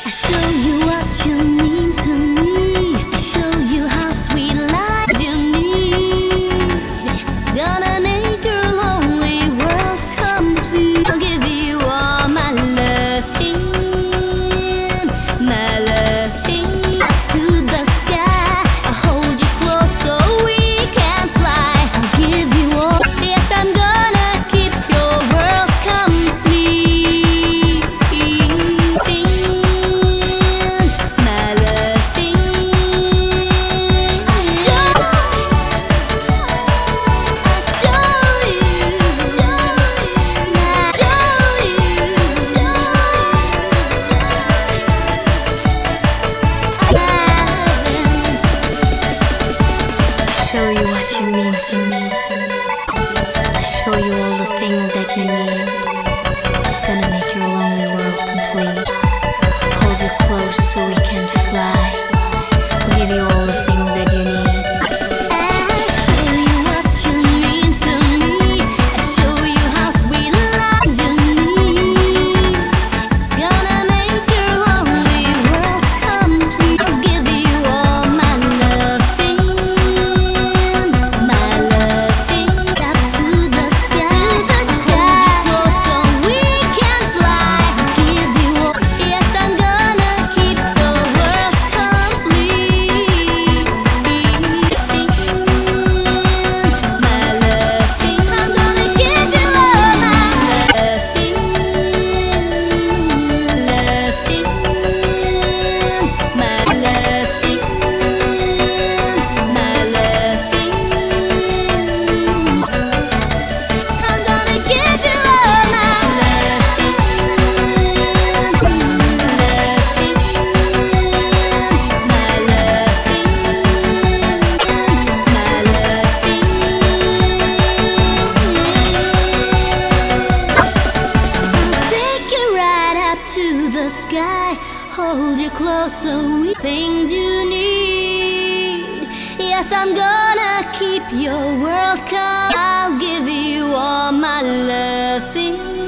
I show you what you mean to me. I show you how sweet life you need. Gonna make your lonely world complete. I'll give you all my loving, my loving. Up to the sky, I'll hold you close so we can fly. I'll give you all. Yes, I'm gonna keep your world complete. My loving. I'll show you what you mean to me. I show you all the things that you need. Gonna make your lonely world complete. Hold you close so we can fly. I'll give you all the things that you need. I show you what you mean to me. I show you how sweet life you need. Gonna make your lonely world complete. I'll give you all my loving, my loving. Up to the sky, I'll hold you close so we can fly. I'll give you all. Yes, I'm gonna keep the world complete. My loving, I'm gonna give you all my loving, loving, my loving, my loving. I'm gonna give you all my loving, loving, my loving, I'll take you right up to the sky, hold you close so we things you need. Yes, I'm gonna keep your world calm. I'll give you all my loving.